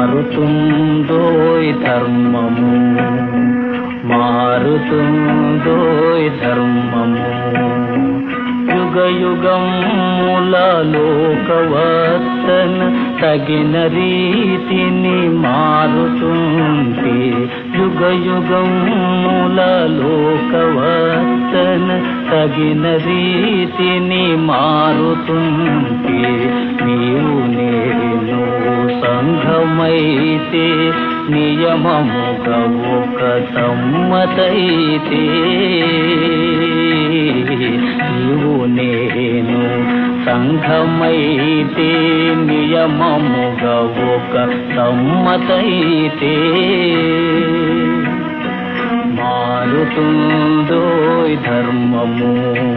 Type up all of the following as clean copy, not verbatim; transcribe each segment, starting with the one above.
మారుతుందోయ్ ధర్మము, మారుతుందోయ్ ధర్మము. యుగ యుగముల లోకవర్తన తగిన రీతిని మారుతుంటే, యుగ యుగముల లోకవర్తన తగిన రీతిని మారుతుంటే, నీవు నేను సంఘమైతే నియమముగా ఒక సమ్మతైతే, నీవు నేను సంఘమైతే నియమముగా ఒక సమ్మతైతే, మారుతుందోయ్ ధర్మము.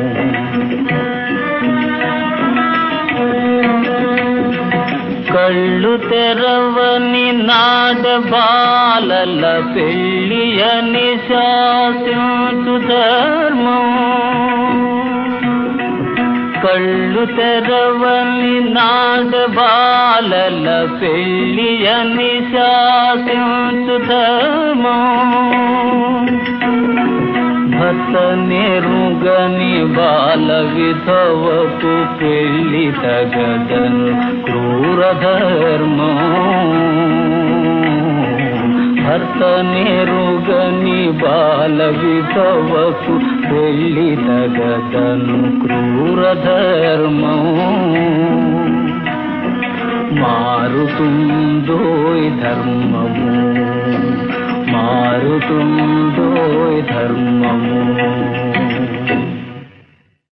కళ్ళు తెరవని నాడబాలల పెళ్ళి అని శాసించు ధర్మం, కళ్ళు తెరవని నాడబాలల పెళ్ళి అని శాసించు ధర్మం. భర్త నెరుగని బాల విధవకు పెళ్ళి తగదను క్రూర ధర్మం. భర్త నెరుగని బాల విధవకు పెళ్ళి తగదను క్రూర ధర్మం. మారుతుందోయ్ ధర్మము, మారుతుందోయ్ ధర్మము.